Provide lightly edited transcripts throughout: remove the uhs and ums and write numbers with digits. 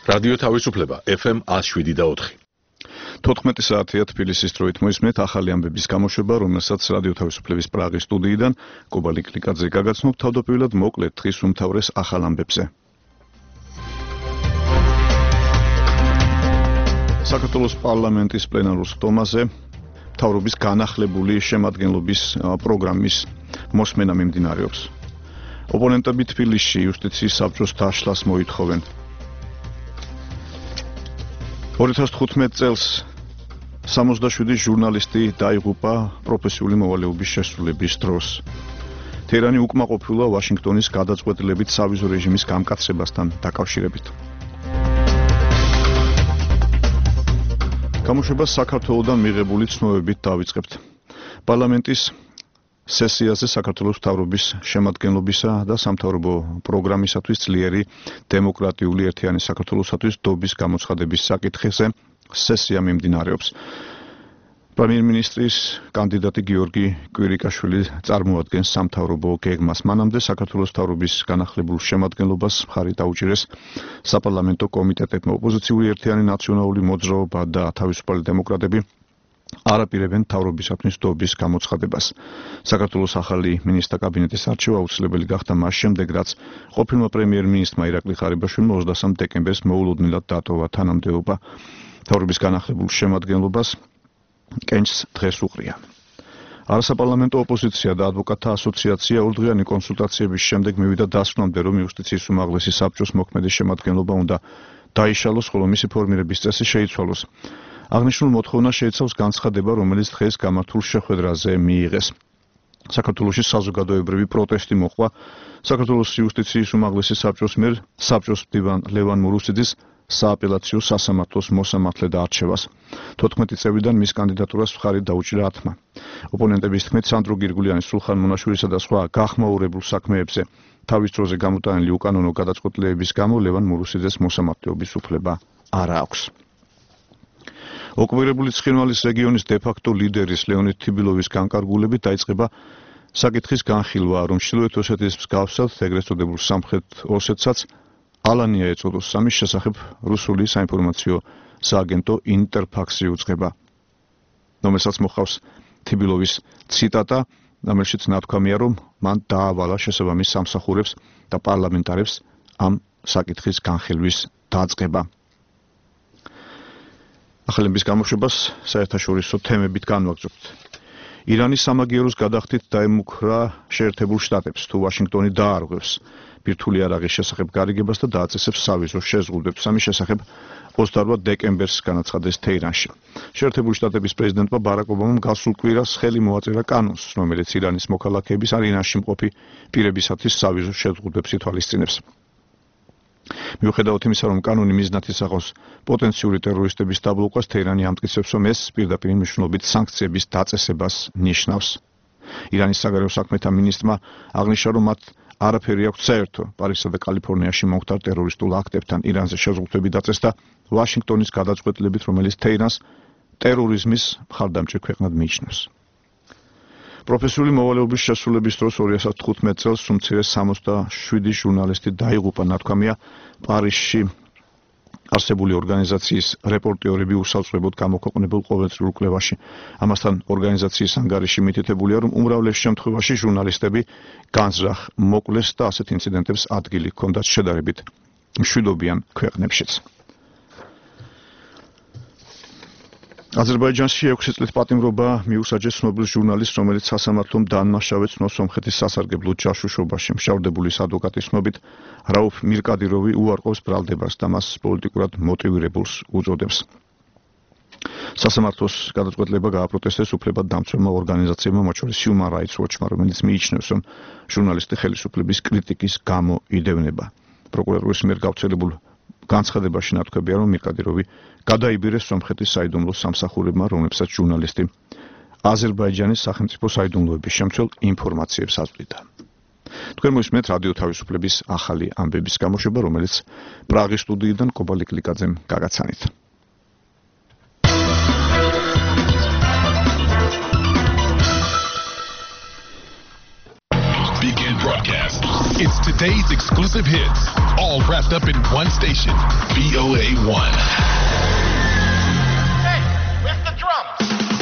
რადიო თავისუფლება FM 107.4. 14 საათია თბილისის დროით მოისმენთ ახალი ამბების გამოშვება, რომელსაც რადიო თავისუფლების პრაღის სტუდიიდან კობალი კლიკაძე გაგაცნობთ თავდაპირველად მოკლედ დღის უმთავრეს ახალ ამბებზე. საქართველოს პარლამენტის პლენარულ სხდომაზე მთავრობის განახლებული შემადგენლობის პროგრამის მოსმენა მიმდინარეობს. ოპონენტები თბილისში იუსტიციის საბჭოს დაშლას მოითხოვენ. 2015 წელს 67 ჟურნალისტი დაიღუპა პროფესიული მოვალეობის შესრულების დროს. თეირანი უკმაყოფილოა ვაშინგტონის გადაწყვეტილებით სავიზო რეჟიმის გამკაცრებასთან დაკავშირებით. გამოშვებას საქართველოსთან მიღებული ცნობებით დავიწყებთ. პარლამენტის სესიაზე საქართველოს მთავრობის შემადგენლობისა და სამთავრობო პროგრამისათვის ძლიერი დემოკრატიული ერთიანი საქართველოსათვის დობის გამოცხადების საკითხზე სესია მიმდინარეობს. პრემიერ-მინისტრის კანდიდატი გიორგი კვირიკაშვილი წარმოადგენს სამთავრობო გეგმას. მანამდე საქართველოს მთავრობის განახლებულ შემადგენლობას მხარი დაუჭირეს საპარლამენტო კომიტეტებმა. ოპოზიციური ერთიანი ნაციონალური მოძრაობა და თავისუფალი დემოკრატები არაპირებენ მთავრობისათვის დობის გამოცხადებას. საქართველოს ახალი მინისტრთა კაბინეტის არჩევა აუცილებელი გახდა მას შემდეგ, რაც ყოფილმა პრემიერ-მინისტრმა ირაკლი ღარიბაშვილმა 23 დეკემბერს მოულოდნელად დატოვა თანამდებობა. მთავრობის განახლებულ შემადგენლობას კენჭს დღეს უყრია. არასაპარლამენტო ოპოზიცია და ადვოკატთა ასოციაცია ორდღიანი კონსულტაციების შემდეგ მივიდა დასკვნამდე, რომ იუსტიციის უმაღლესი საბჭოს მოქმედი შემადგენლობა უნდა დაიშალოს, ხოლო მისი ფორმირების წესი შეიცვალოს. აღნიშნულ მოთხოვნა შეიცავს განცხადება, რომელიც დღეს გამართულ შეხვედრაზე მიიღეს. საქართველოში საზოგადოებრივი პროტესტი მოჰყვა საქართველოს იუსტიციის უმაღლესი საბჭოს მიერ საბჭოს მდივან ლევან მურუსიძის სააპელაციო სასამართლოს მოსამართლედ არჩევას. 14 წევრიდან მის კანდიდატურას მხარი დაუჭირა 10-მა. ოპონენტების თქმით, სანდრო გირგულიანის, სულხან მონაშვილისა და სხვა გახმაურებულ საქმეებზე თავის დროზე გამოტანილი უკანონო გადაწყვეტილებების გამო ლევან მურუსიძეს მოსამართლეობის უფლება არ აქვს. ოკუპირებული ცხინვალის რეგიონის დე-ფაქტო ლიდერის ლეონიდ თიბილოვის განკარგულებით დაიწყება საკითხის განხილვა, რომ ჩრდილოეთ ოსეთის მსგავსად ეგრეთ წოდებულ სამხრეთ ოსეთსაც ალანია ეწოდოს. ამის შესახებ რუსული საინფორმაციო სააგენტო ინტერფაქსი უძღვება, რომელსაც მოჰყავს თიბილოვის ციტატა, რომელშიც ნათქვამია, რომ მან დაავალა შესაბამის სამსახურებს და პარლამენტარებს ამ საკითხის განხილვის დაწყება. ახალების გამოშვებას საერთაშორისო თემებით განვაგრძობთ. ირანის სამაგიეროს გადახდით დაემუქრა შეერთებულ შტატებს, თუ ვაშინგტონი დაარღვევს ბირთვული იარაღის შესახებ გარიგებას და დააწესებს სავიზო შეზღუდვებს. ამის შესახებ 28 დეკემბერს განაცხადეს თეირანში. შეერთებული შტატების პრეზიდენტმა ბარაკ ობამამ გასულ კვირას ხელი მოაწერა კანონს, რომელიც ირანის მოქალაქეების არ ირანში მყოფი პირებისათვის სავიზო შეზღუდვებს ითვალისწინებს. მიუხედავად იმისა, რომ კანონი მიზნად ისახავს პოტენციური ტერორისტების დაბლოკვას, თეირანი ამტკიცებს, რომ ეს პირდაპირ მნიშვნელობით სანქციების დაწესებას ნიშნავს. ირანის საგარეო საქმეთა მინისტრმა აღნიშნა, რომ მათ არაფერი აქვს საერთო პარიზსა და კალიფორნიაში მომხდარ ტერორისტულ აქტებთან. ირანზე შეზღუდვები დაწესდა ვაშინგტონის გადაწყვეტილებით, რომელიც თეირანს ტერორიზმის მხარდამჭერ ქვეყნად მიიჩნევს. პროფესიული მოვალეობის შესრულების დროს 2015 წელს უმცირე 67 ჟურნალისტი დაიღუპა. ნათქვამია, პარიზში არსებული ორგანიზაციის რეპორტიორები უსაუბრებლად გამოქვეყნებულ ყოველწლიურ კვლევაში. ამასთან ორგანიზაციის ანგარიში მითითებულია, რომ უმრავლეს შემთხვევაში ჟურნალისტები განზრახ მოკლეს და ასეთ ინციდენტებს ადგილი ჰქონდათ შედარებით მშვიდობიან ქვეყნებშიც. აზერბაიჯანში 6 წლის პატიმრობა მიუსაჯეს ცნობილ ჟურნალისტს, რომელიც სასამართლომ დაანმაშავეს სომხეთის სასარგებლო ჯაშუშობაში. მშავდებულის ადვოკატის ცნობით, რაუფ მირკადიროვი უარყოფს ბრალდებას და მას პოლიტიკურად მოტივირებულს უწოდებს. სასამართლოს გადაწყვეტილება გააპროტესტეს უფლებადდამცველმა ორგანიზაციებმა, მათ შორის Human Rights Watch-მა, რომელიც მიიჩნევს, რომ ჟურნალისტი ხელისუფლების კრიტიკის გამო იდევნება. პროკურორის მიერ გავრცელებულ განცხადებაში ნათქვამია, რომ მირკადიროვი გადაიბირეს სომხეთის საიდუმლო სამსახურებმა, რომლებსაც ჟურნალისტი აზერბაიჯანის სახელმწიფო საიდუმლოების შემცველ ინფორმაციებს აწვდიდა. თქვენ მოისმენთ რადიო თავისუფლების ახალი ამბების გამოშვება, რომელიც პრაღის სტუდიიდან კობალი კლიკაძემ გაგაცანით. Begin broadcast. It's today's exclusive hits, all wrapped up in one station, VOA1. Hey, where's the drums?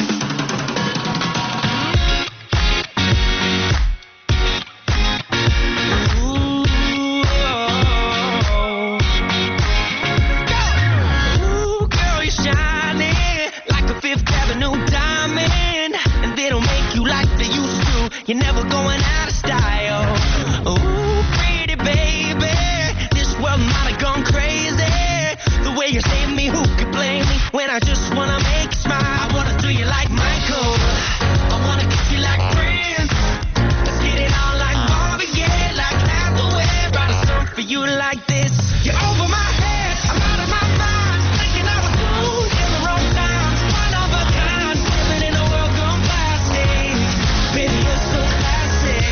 Ooh, girl, you're shining like a Fifth Avenue diamond, and they don't make you like they used to. You're never going out of style. Ooh, pretty baby, this world might have gone crazy. The way you save me, who could blame me when I just wanna make you smile? I wanna do you like Michael, I wanna kiss you like Prince. Let's get it on like Marvin Gaye, like Hathaway. Write a song for you like this. You're over my head, I'm out of my mind, thinking I was cool in the wrong time. One of a kind, living in a world gone plastic. Baby, you're so classic.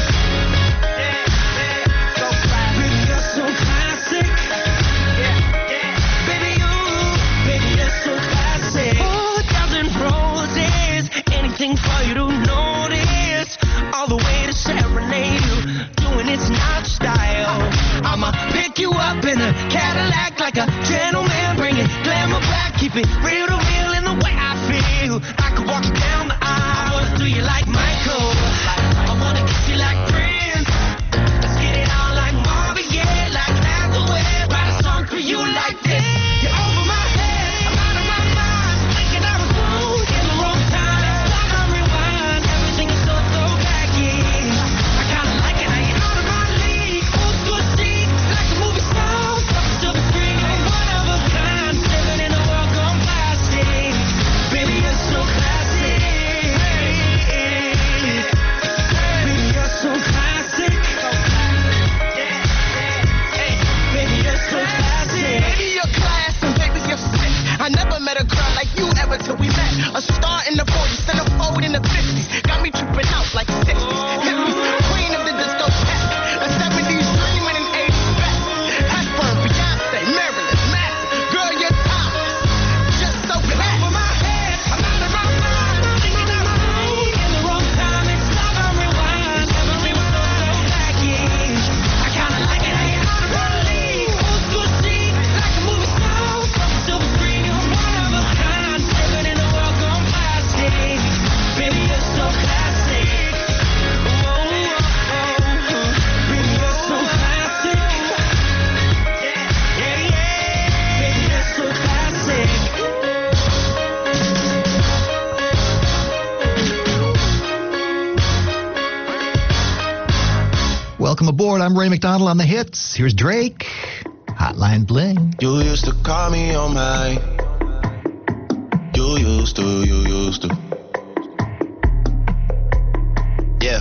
So classic. Baby, you're so classic. Baby, you're so classic. Oh, a dozen roses, anything for you to notice. All the way to serenade you, doing it's not style. I'ma pick you up in a Cadillac like a gentleman, bring it glamour back, keep it real to real in the way I feel. I could walk you down the aisle. I wanna do you like Michael, I wanna kiss you like Prince. Let's get it on like Marvin Gaye, like Hathaway. Write a song for you like this. You're over my head, I'm out of my mind, thinking I was cool in the wrong time. Like I rewind, everything is so baggage. I kinda like it how you're out of my league. Old school chic, like a movie star, silver screen. You're one of a kind, living in a world gone plastic. Baby, you're so classic. Baby, you're so classic. Baby, you're so classic. Baby, you're class and baby, you're sick. I never met a girl like you ever till we met. A star in the 40s, centerfold in the 50s. Got me tripping out like 60s. Hippies, queen of the discotheque. A 70s dream and an 80s back. Hepburn, Beyonce, Marilyn, Manson. Girl, you're top. Just so classy. Over my head, I'm out of my mind, thinking I was cool in the wrong time. It's love on rewind, everything was so baggage. I kinda like it how you're out of my league. Old school chic, like a movie star, silver screen. You're one of a kind, living in a world gone plastic. Baby, you're so classic. Baby, you're so classic. Baby, you're so classic. Welcome aboard. I'm Ray McDonald on the hits. Here's Drake. Hotline Bling. You used to call me on my. You used to. Yeah.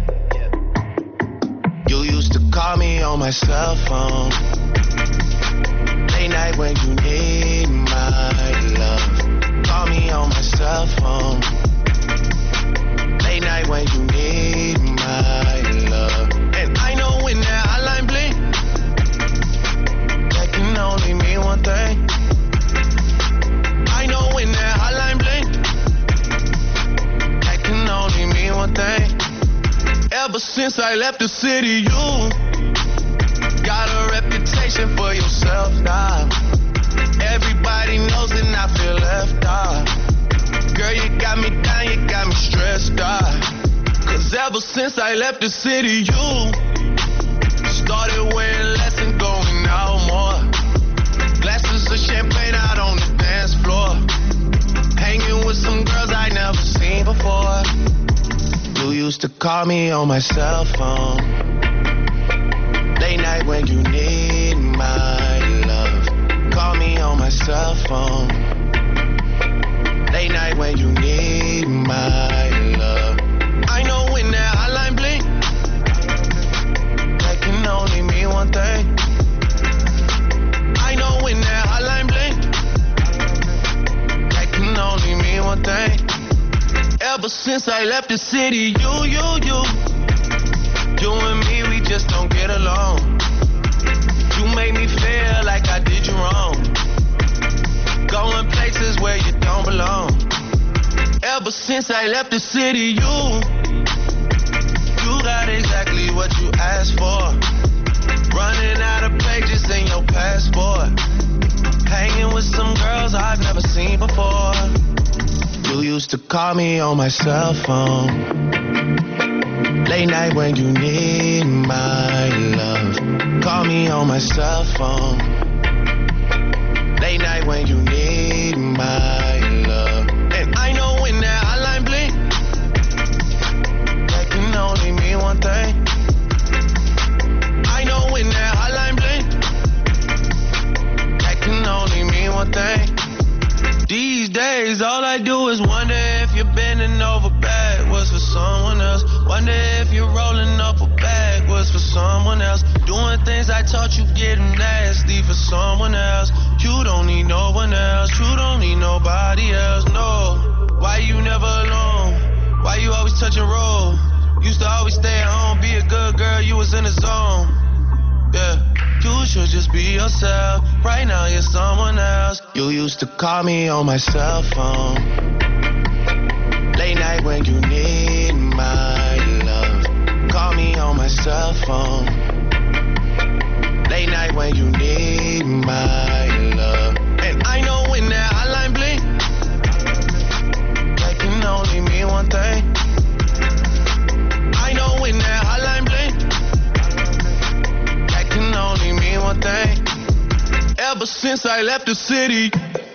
You used to call me on my cell phone. Late night when you need my love. Call me on my cell phone. Late night when you need my love. And I know when that hotline bling, that can only mean one thing. I know when that hotline bling, that can only mean one thing. Ever since I left the city, you got a reputation for yourself now. Everybody knows and I feel left out. Girl, you got me down, you got me stressed out. Cause ever since I left the city, you started wearing less and going out more. Glasses of champagne out on the dance floor. Hanging with some girls I never seen before. You used to call me on my cell phone. Late night when you need my love. Call me on my cell phone. Late night when you need my love. I know when that hotline blink, that can only mean one thing. I know when that hotline blink, that can only mean one thing. Ever since I left the city, you and me, we just don't get along. You made me feel like I did you wrong. Going places where you don't belong. Ever since I left the city, you got exactly what you asked for. to call me on my cell phone. Late night when you need my love. Call me on my cell phone. Late night when you need my love. And I know when that hotline blink, that can only mean one thing. I know when that hotline blink, that can only mean one thing. These days, all I do is wonder if you're bending over backwards for someone else. Wonder if you're rolling up or backwards for someone else. Doing things I taught you getting nasty for someone else. You don't need no one else. You don't need nobody else, no. Why you never alone? Why you always touch and roll? Used to always stay at home, be a good girl, you was in the zone. Yeah. You should just be yourself. Right now you're someone else. You used to call me on my cell phone. Late night when you need my love. Call me on my cell phone. Late night when you need my love. And I know when that hotline blink, that can only mean one thing. I know when that hotline blink, can only mean one thing. Ever since I left the city,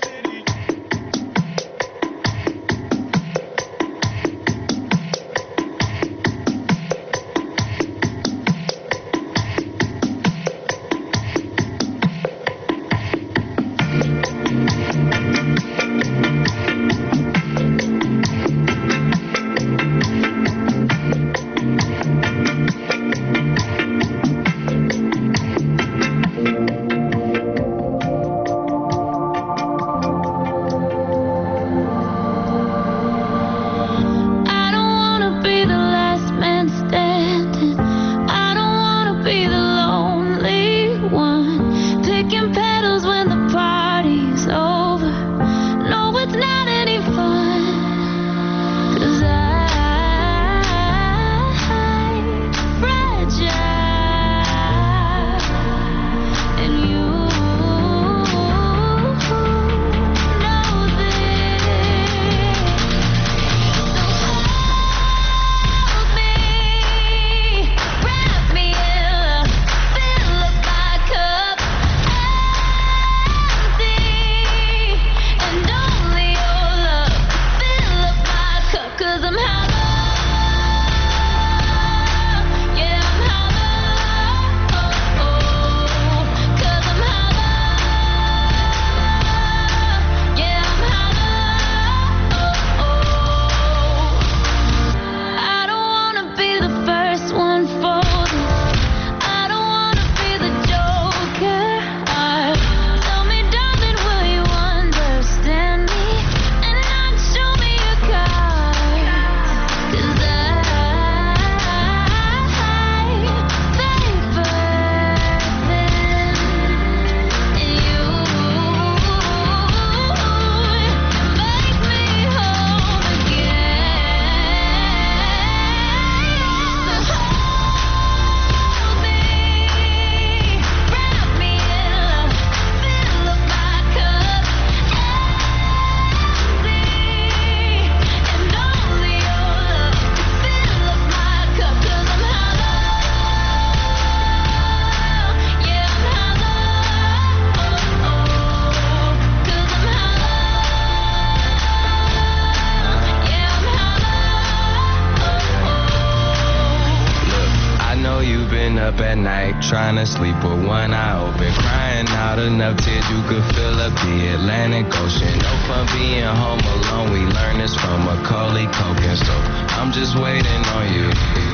trying to sleep with one eye open, crying out enough tears you could fill up the Atlantic Ocean. No fun being home alone, we learned this from Macaulay Culkin, so I'm just waiting on you.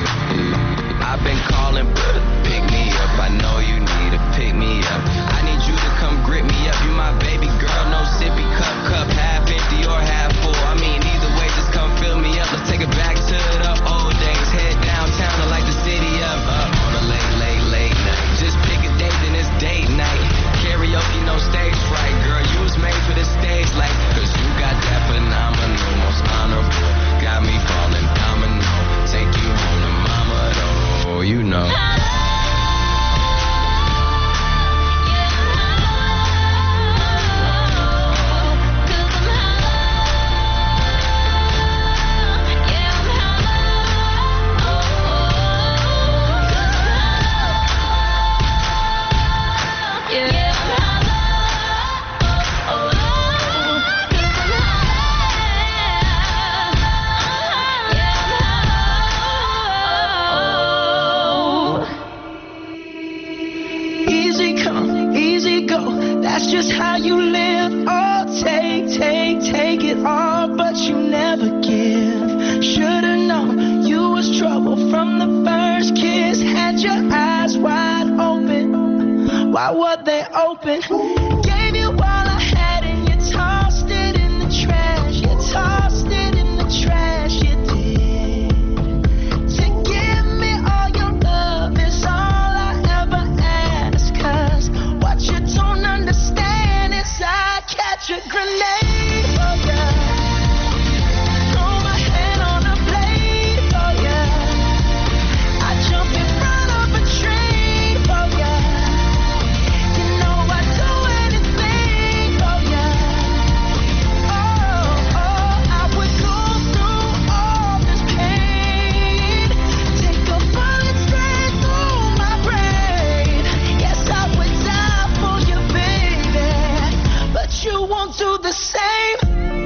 I've been calling, but pick me up, I know you need to pick me up. I need you to come grip me up, you my baby girl, no sippy cup, half empty or half full. I mean, either way, just come fill me up, let's take it back to the old days. Head downtown to light the city up on a late night. Just pick a date, then it's date night. Karaoke, no stage fright, girl, you was made for this stage light. Cause you got that phenomenal, most honorable, got me falling domino. Take you home to mama, though, you know. Why were they open? Gave you all I had and you tossed it in the trash. You tossed it in the trash, you did. To give me all your love is all I ever ask. 'Cause what you don't understand is I catch a grenade for ya. Throw my hand on a blade for ya. I jump in front of a train for ya. You know I'd do anything for ya. Oh, I would go through all this pain. Take a bullet straight through my brain. Yes, I would die for you, baby. But you won't do the same.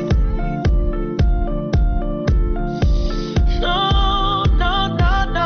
No, no, no, no.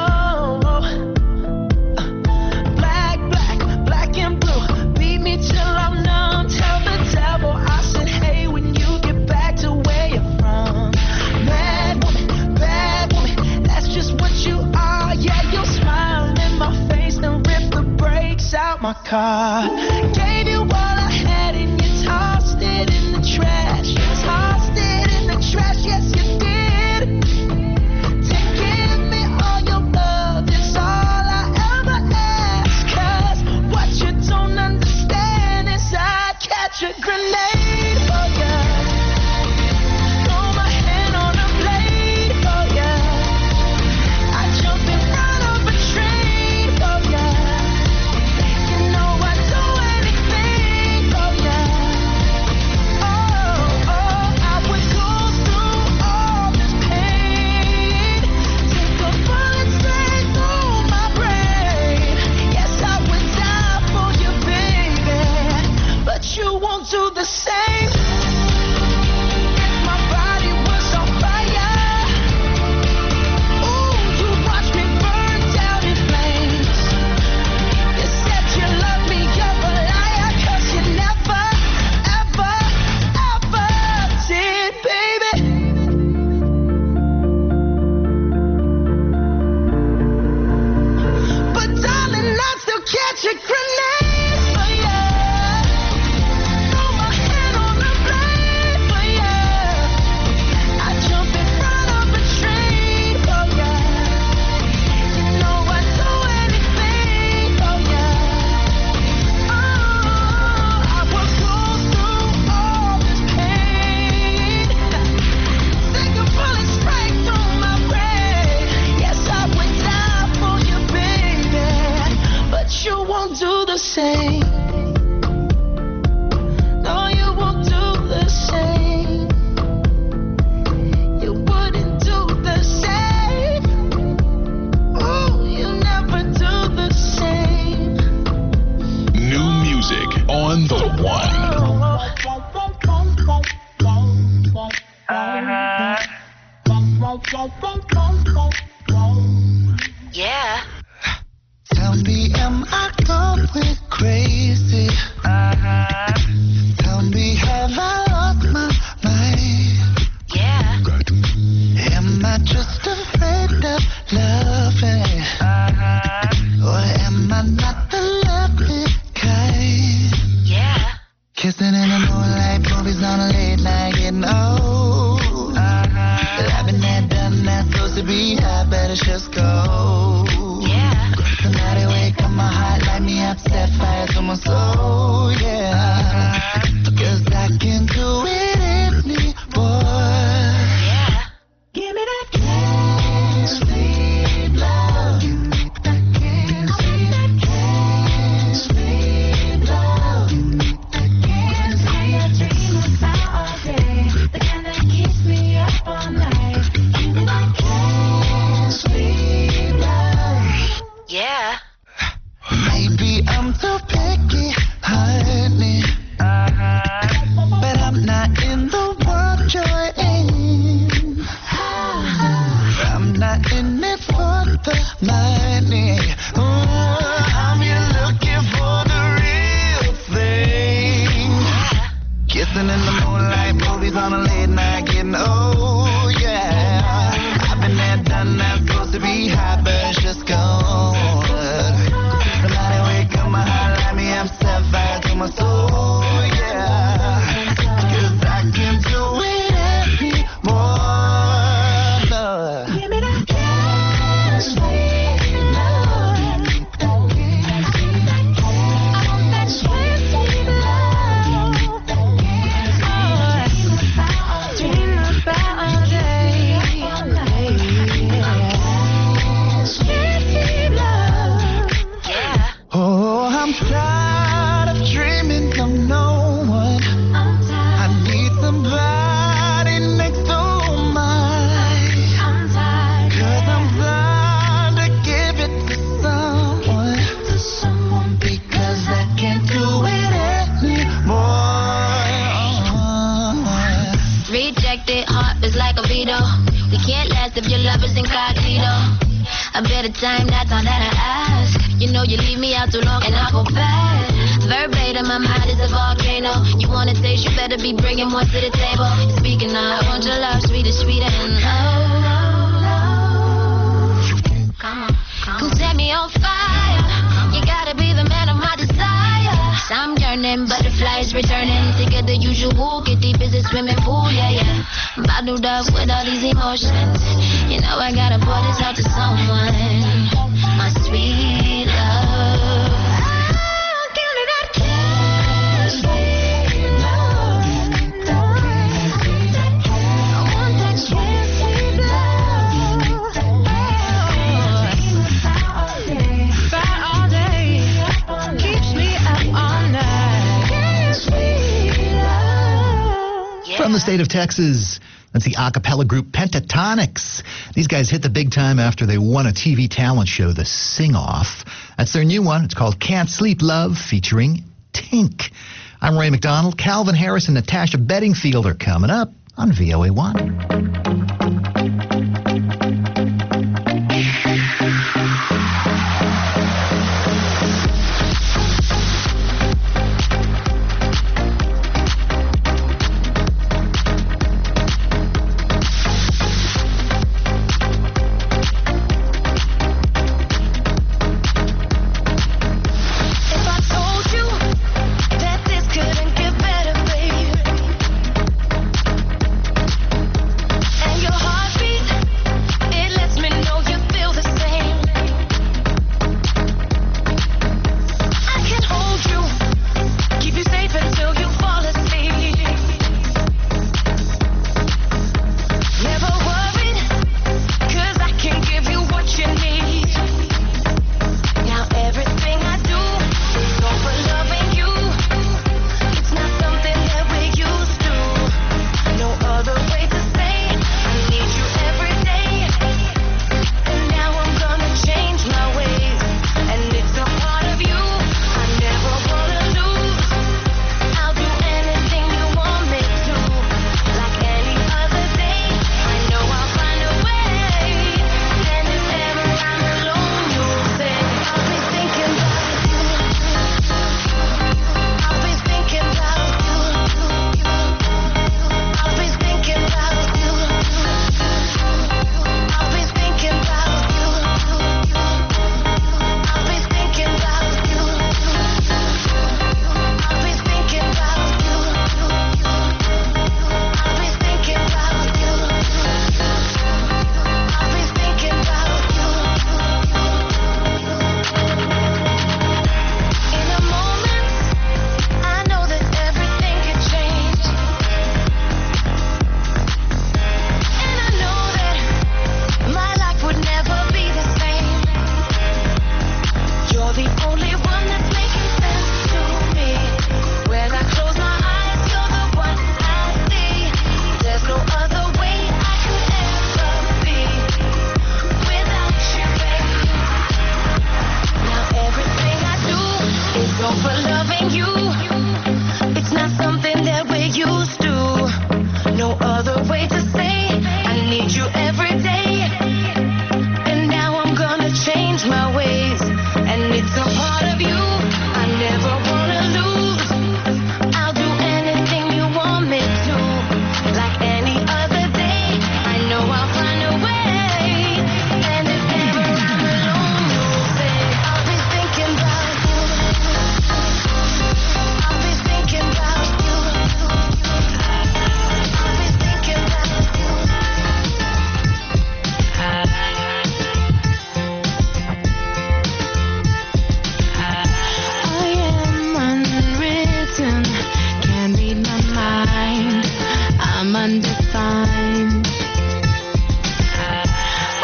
Black, black, black and blue. Beat me till I'm numb. Tell the devil I said, hey, when you get back to where you're from. Bad woman, that's just what you are. Yeah, you'll smile in my face, then rip the brakes out my car. Gave you all I had and you tossed it in the trash. You tossed it in the trash, yes you did. To give me all your love is all I ever ask. 'Cause what you don't understand is I catch a grenade for ya. Throw my hand on a blade for ya. I jump in front of a train for ya. You know I'd do anything for ya. Oh, I would go through all this pain. Take a bullet straight through my brain. Yes, I would die for you, baby. But you won't do the same. If my body was on fire, ooh, you watch me burn down in flames. You said you love me, you're a liar, 'cause you never, ever, ever did, baby. But darling, I still catch a grenade for ya. Throw my hand on a blade for ya. I jump in front of a train for ya. You know I'd do anything for ya. Oh, I would go through all this pain. Take a bullet straight through my brain. Yes, I would die for you, baby. But you won't do the same. No, you won't do the same. You wouldn't do the same. Oh, you never do the same. New music on the one. Yeah. Tell me, am I going crazy? tired of dreaming of no one. I need somebody next to mine. 'Cause I'm blind to give it to someone because I can't do it anymore. Rejected heart is like a veto. We can't last if your love is incognito. A better time, that's all that I ask. You know you leave me out too long and I go bad. Verbatim, my mind is a volcano. You wanna taste, you better be bringing more to the table. Speaking of, I want your love, sweet and sweet and come on, come set me on fire. You gotta be the man of my desire. I'm yearning, butterflies returning. Think of the usual, get deep as a swimming pool, yeah, yeah. Bottled up with all these emotions. You know I gotta pour this out to someone. My sweet love. I'll give it that cash, sweet love. I want that cash, sweet love. Fire all day, keeps me up all night. Sweet love. From the state of Texas, that's the a cappella group Pentatonics. These guys hit the big time after they won a TV talent show, The Sing-Off. That's their new one. It's called Can't Sleep Love, featuring Tink. I'm Ray McDonald. Calvin Harris and Natasha Bedingfield are coming up on VOA1.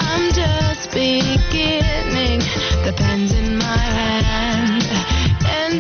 beginning, the pen's in my hand, and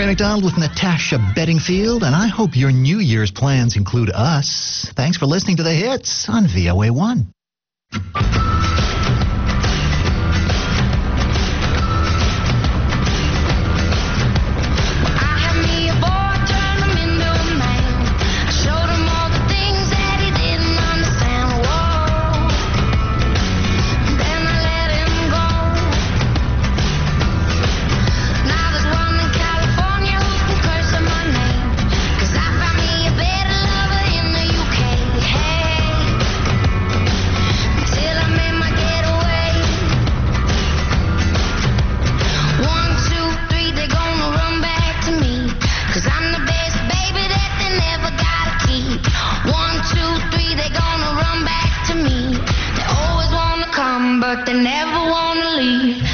Ray McDonald with Natasha Bedingfield, and I hope your New Year's plans include us. Thanks for listening to The Hits on VOA1. But they never wanna leave.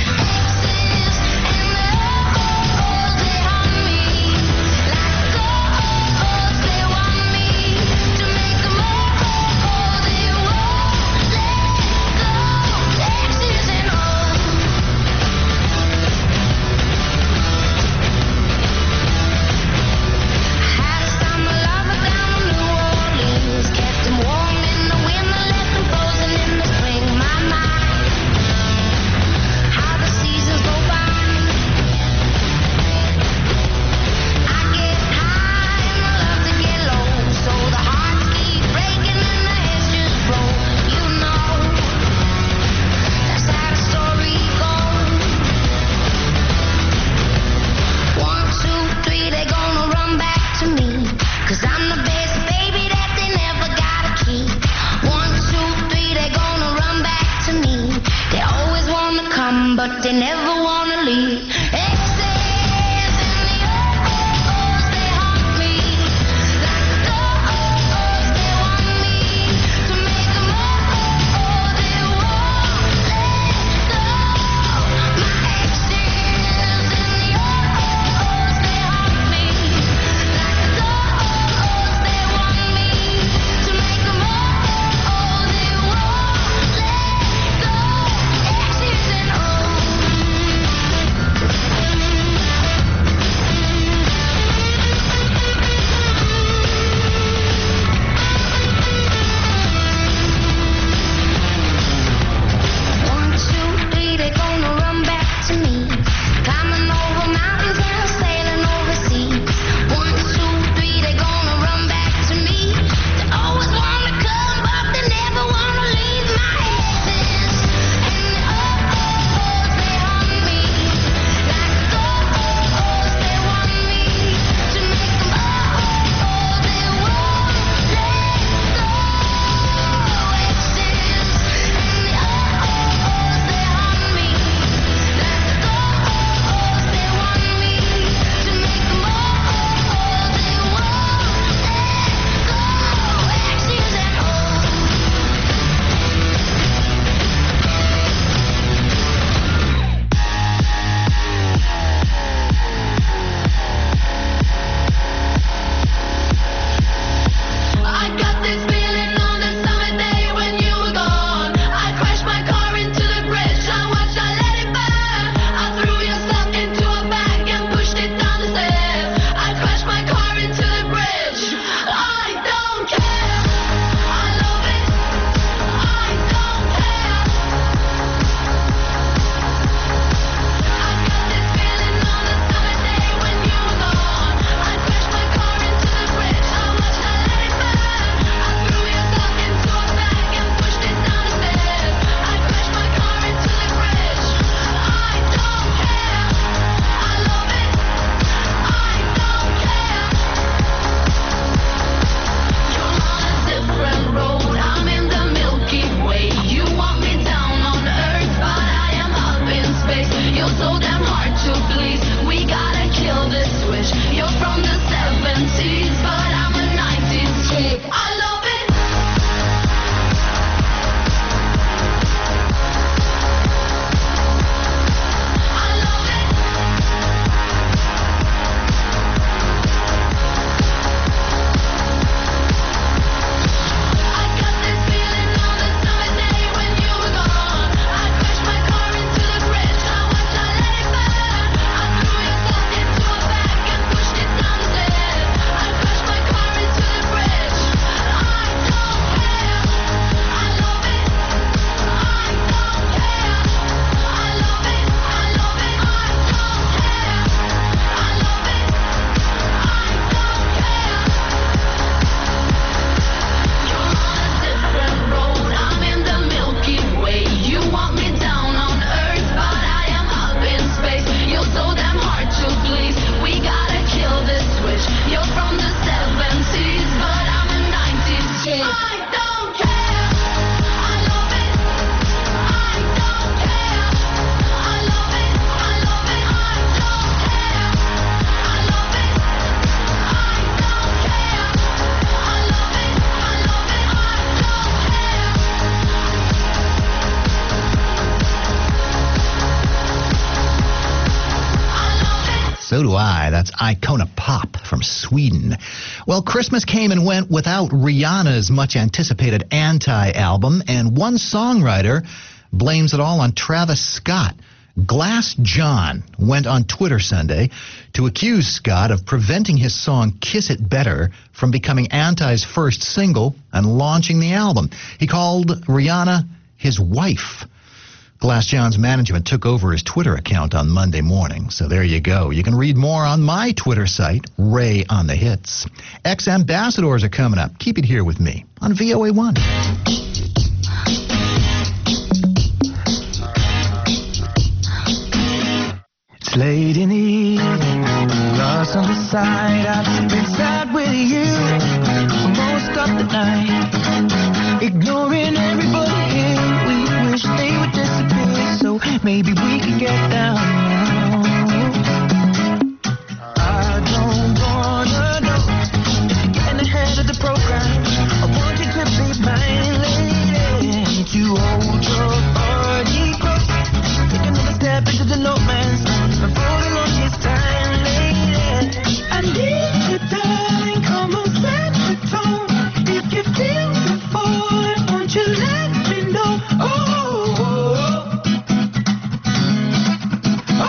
So do I. That's Icona Pop from Sweden. Well, Christmas came and went without Rihanna's much-anticipated Anti album, and one songwriter blames it all on Travis Scott. Glass John went on Twitter Sunday to accuse Scott of preventing his song Kiss It Better from becoming Anti's first single and launching the album. He called Rihanna his wife. Glass John's management took over his Twitter account on Monday morning, so there you go. You can read more on my Twitter site, Ray on the Hits. Ex-ambassadors are coming up. Keep it here with me on VOA1. It's late in the evening, lost on the side. I've been sad with you for most of the night, ignoring everybody here. We wish they would disappear, so maybe we can get down now. I don't wanna know if you're getting ahead of the program. I want you to be my lady, to hold your body close, take another step into the no man's land. I'm falling on his time, lady. I need you, darling. Come on, set the tone. If you feel the falling, won't you let me know? Oh, oh, oh, oh,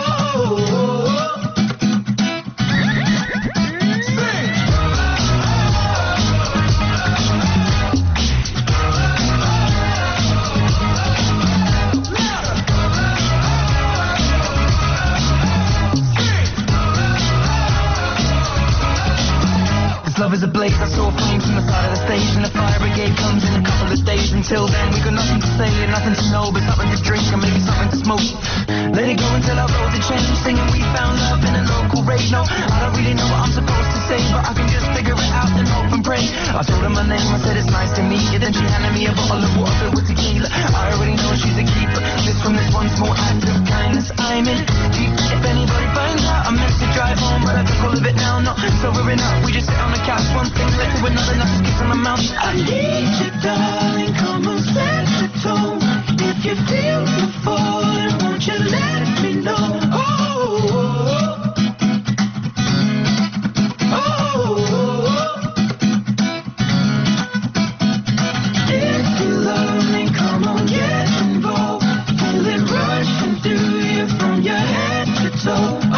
love is a blaze, I saw flames from the side of the stage, and the fire brigade comes in a couple of days. Until then, we got nothing to say and nothing to know, but something to drink and maybe something to smoke. Let it go until I roll the change, singing we found love in a local radio. I don't really know what I'm supposed to say, but I can just figure it out and hope and pray. I told her my name, I said it's nice to meet you, then she handed me a bottle of water filled with tequila. I already know she's a keeper, just from this one small act of kindness I'm in deep. If anybody finds out, I meant to drive home, but I took all of it now, not sobering up. We just sit on the couch, one thing led to another, nothing gets in my mouth. I need you, darling, come on, set the tone. If you feel the falling, won't you let me know? Oh, oh, oh, oh. If you love me, come on, get involved. Feel it rushing through you from your head to toe. Oh,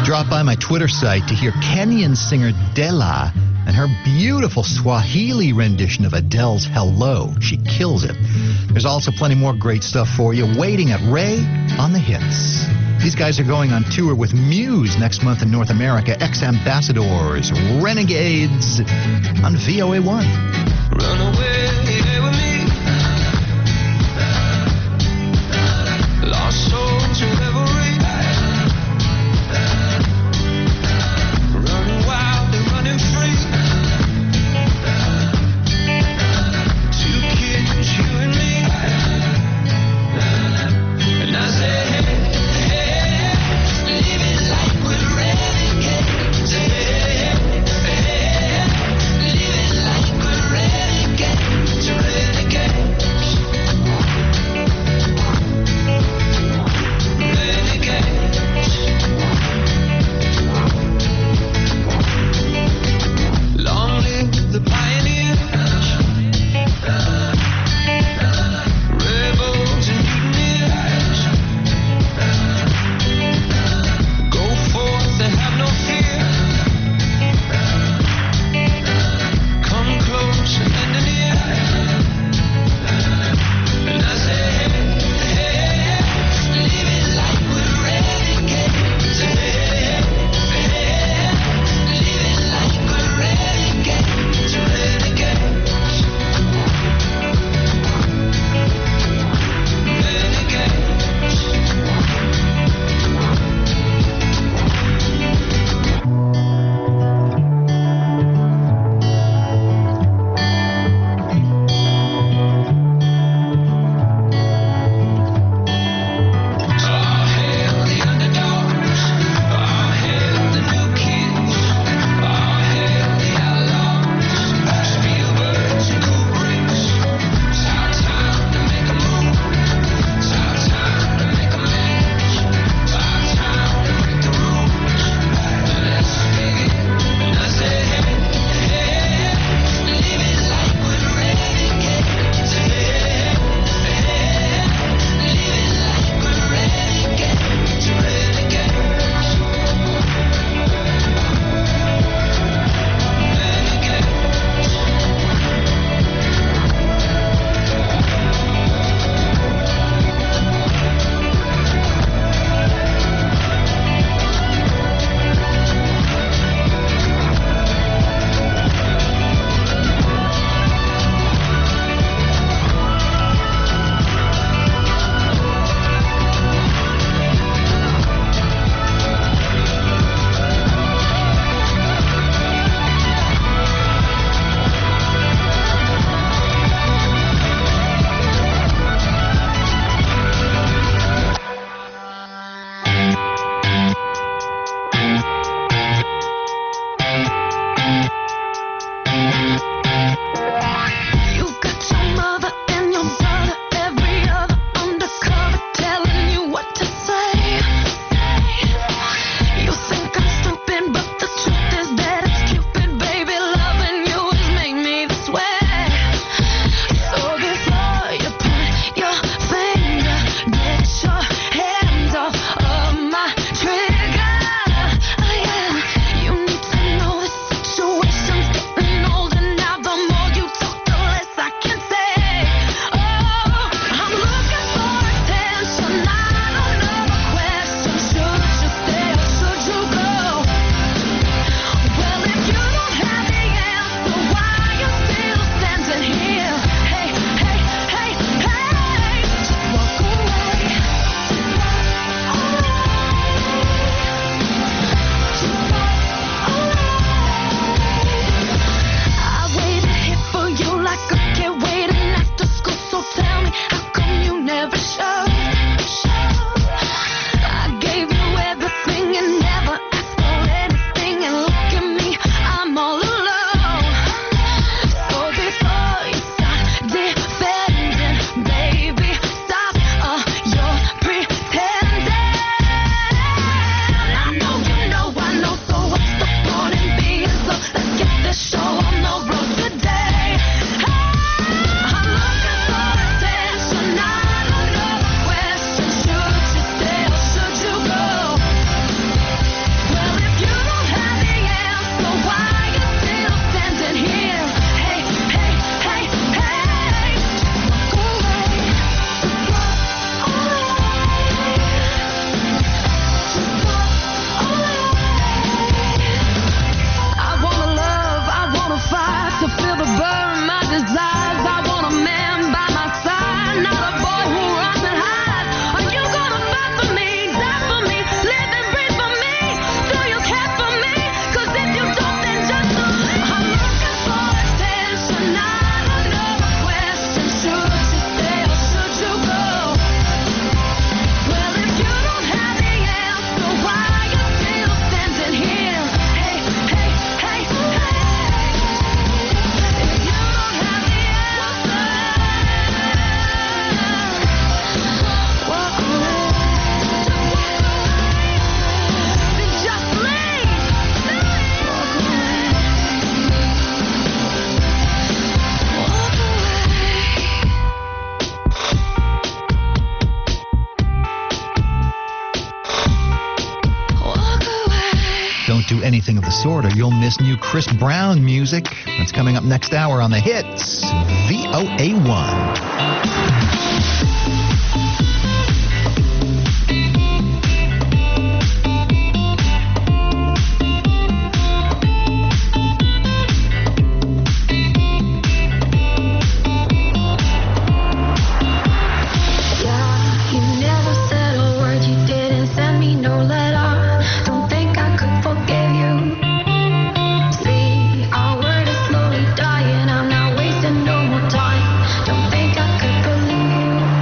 Drop by my Twitter site to hear Kenyan singer Della and her beautiful Swahili rendition of Adele's Hello. She kills it. There's also plenty more great stuff for you waiting at Ray on the Hits. These guys are going on tour with Muse next month in North America. Ex-Ambassadors, Renegades on VOA1. Run away with me. Lost soul to revelry. Running wild and running free. Two kids, you and me. And I say, hey, living like we're renegades. Hey, living like we're renegades. anything of the sort, or you'll miss new Chris Brown music. That's coming up next hour on The Hits, VOA1. Slowly dying, I'm not wasting no more time. Don't think I could believe you.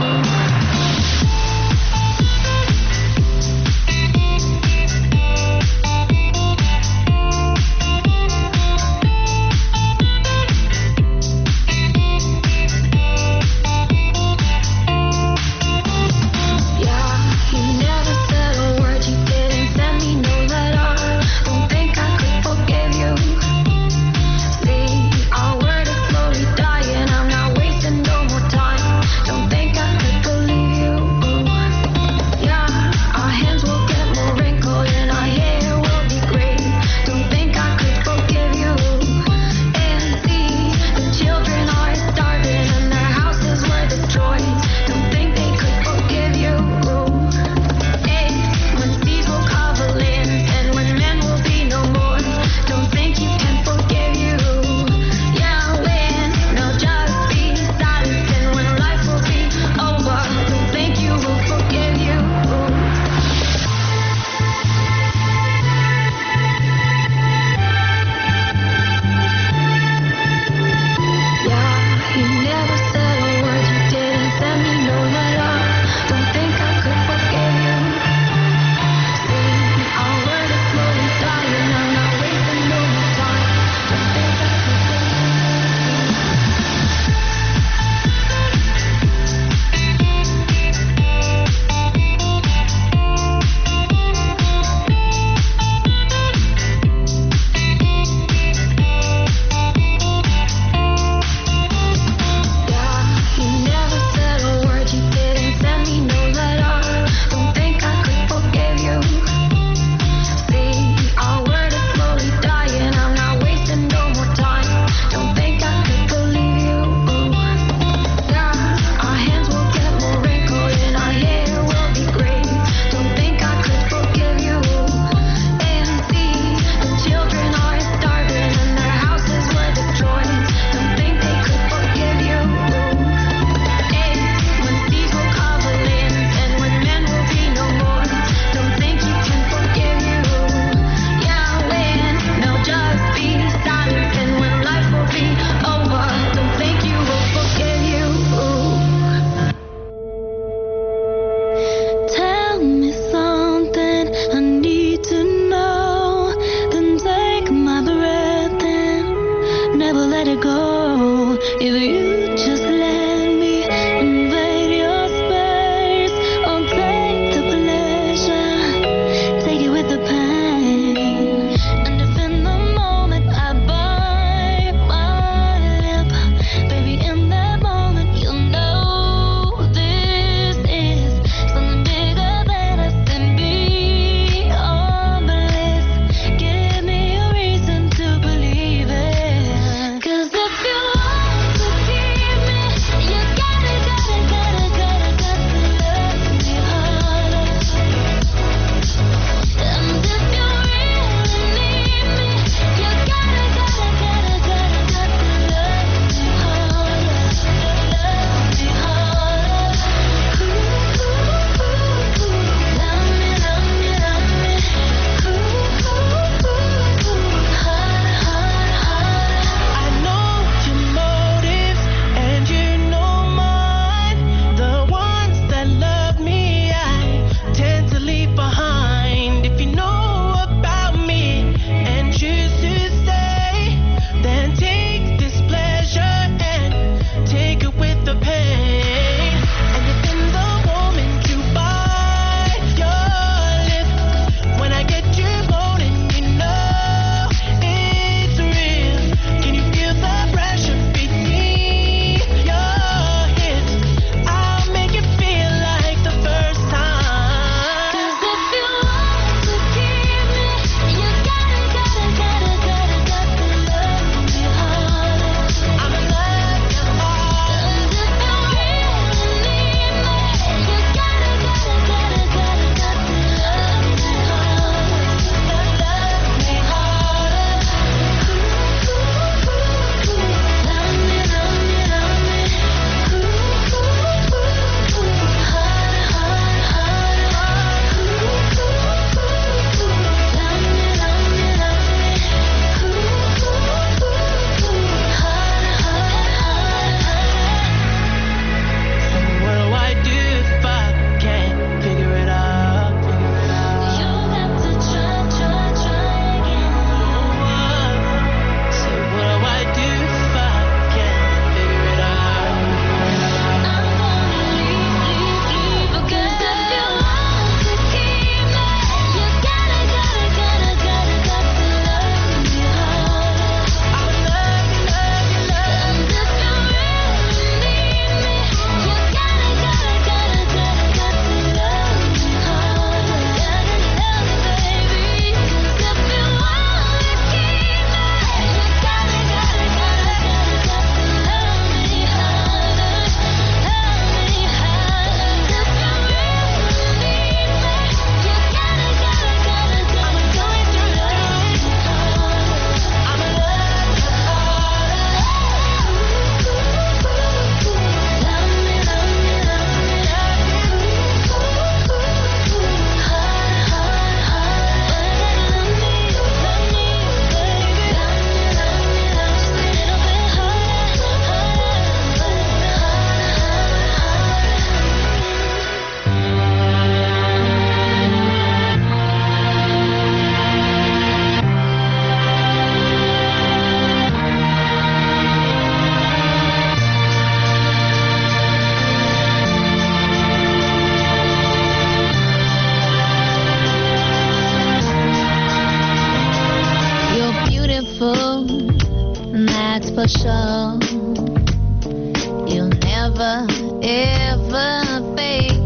for sure. You'll never, ever fade.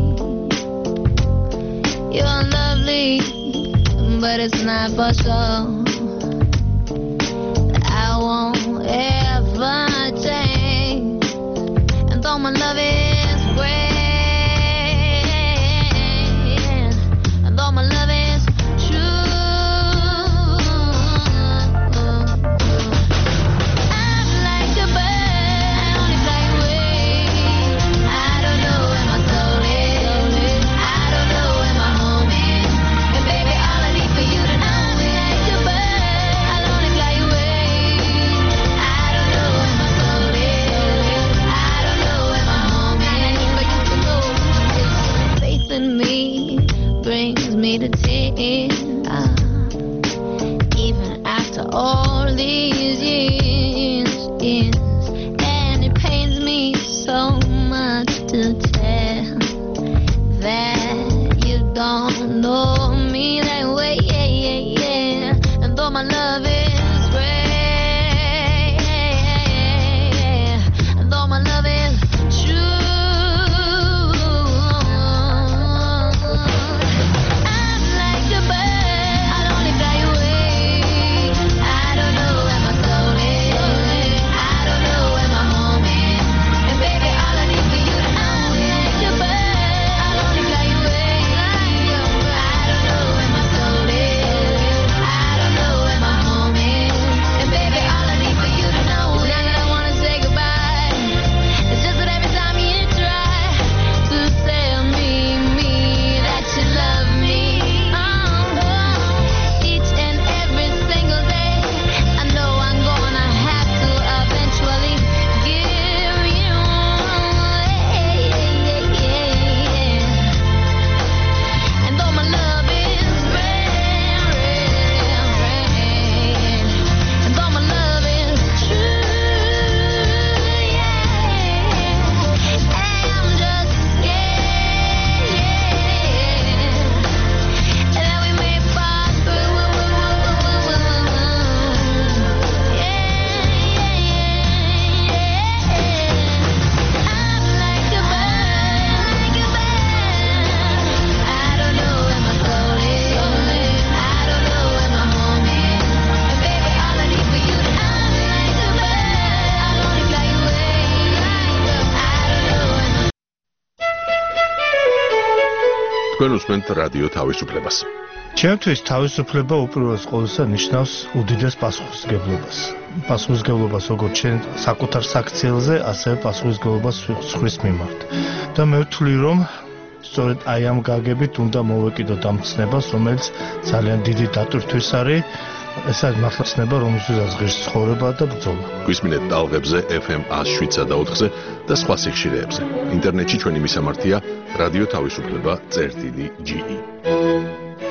You're lovely, but it's not for sure. I won't ever change. And though my love is great, and though my love is true, I'm like a bird, I only fly away. I don't know where my soul is, I don't know where my home is. And baby, all I need for you to know is like a bird, I'll only fly away. I don't know where my soul is, I don't know where my home is. All I need for you to know is faith in me brings me to tears. Even after all these years, and it pains me so much to tell that you don't know me that way, and though my love is great, and though my love is true, I'm like a bird, I'll only fly away. I don't know where my soul is, I don't know where my home is. And baby, all I need for you to know is like a bird, I'll only fly away. I don't know where my soul is, I don't know where my home is. And baby, all I need for you to know is not that I wanna say goodbye. It's just that every time you try to tell me that you love me, each and every single day, I know I'm gonna have to eventually give you and though my love is rare, and though my love is true, I'm just scared that we may fall through. I'm like a bird, I don't know where my soul is, I don't know where my home is. And baby, all I need for you to know is like a bird, I'll only fly away. I don't know where my თქვენ უსმენთ რადიო თავისუფლებას. ჩემთვის თავისუფლება უპირველეს ყოვლისა ნიშნავს უდიდეს პასუხისმგებლობას. პასუხისმგებლობას როგორც ჩვენ საკუთარ საქციელზე, ასევე პასუხისმგებლობას სხვის მიმართ. და მე ვთვლი, რომ სწორედ აი ამ გაგებით უნდა მოვეკიდოთ ამ ცნებას, რომელიც ძალიან დიდი დატვირთვის არის. ეს არის მართლა ცნება, რომელსაც ღირს ცხოვრება და ბრძოლა. გვისმინეთ ტალღებზე FM 107.4-ზე და სხვა სიხშირეებზე. ინტერნეტში ჩვენი მისამართია რადიო თავისუფლება.ge.